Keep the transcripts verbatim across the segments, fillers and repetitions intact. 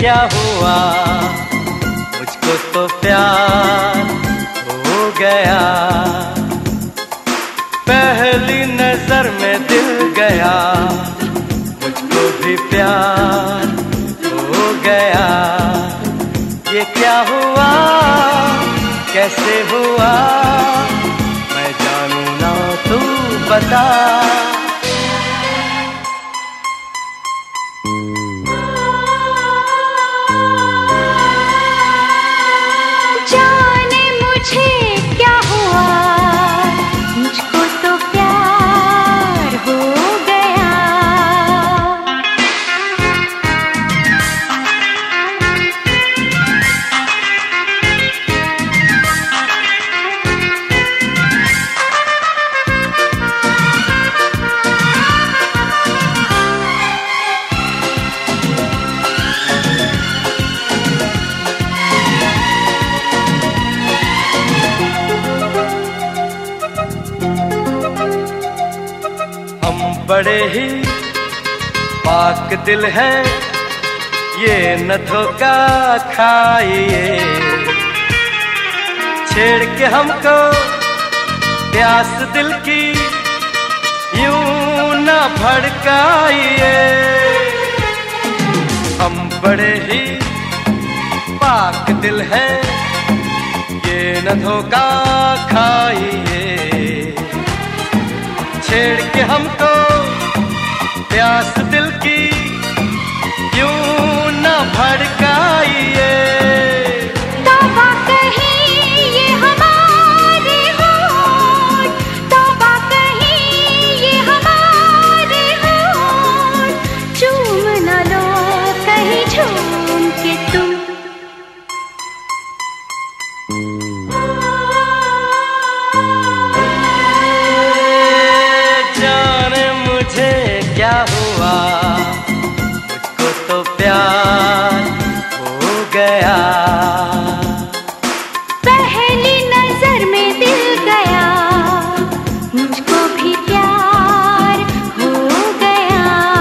क्या हुआ, मुझको तो प्यार हो गया। पहली नजर में दिल गया, मुझको भी प्यार हो गया। ये क्या हुआ, कैसे हुआ, मैं जानू ना तू बता। जाने मुझे क्या हुआ, मुझको तो प्यार हो गया। बड़े ही पाक दिल है, ये न धोखा खाइए। छेड़ के हमको प्यास दिल की यूं न भड़काइए। हम बड़े ही पाक दिल है, ये न धोखा खाइए। छेड़ के हमको प्यास दिल की यूं न भड़काइए। तौबा कहीं ये हमारे होठ, तौबा कहीं ये हमारे होठ, चूम न लो कहीं झूम के तुम। क्या हुआ, मुझको तो प्यार हो गया। पहली नजर में दिल गया, मुझको भी प्यार हो गया।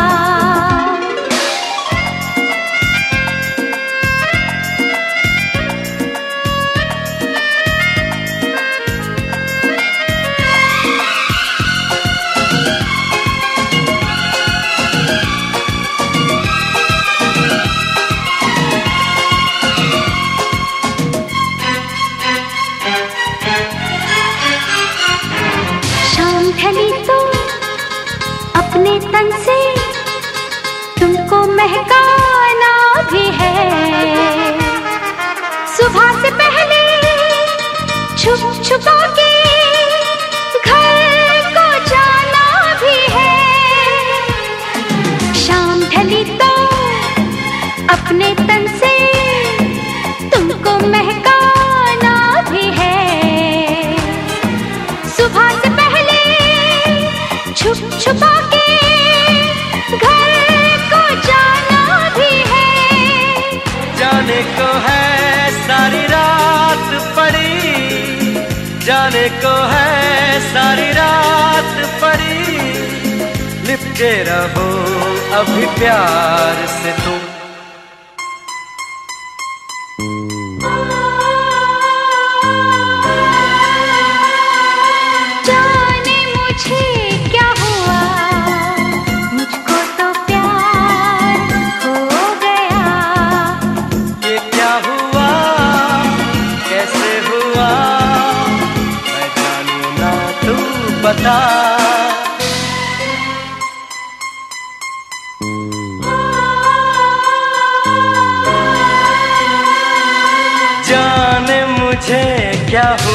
ढली तो अपने तन से तुमको महकाना भी है। सुबह से पहले छुप छुपा के घर को जाना भी है। शाम ढली तो अपने तन से तुमको महकाना भी है। सुबह से पहले छुप छुपा के घर को जाना भी है। जाने को है सारी रात पड़ी, जाने को है सारी रात पड़ी। लिपटे रहो अभी प्यार से तुम। बता जाने मुझे क्या हुआ।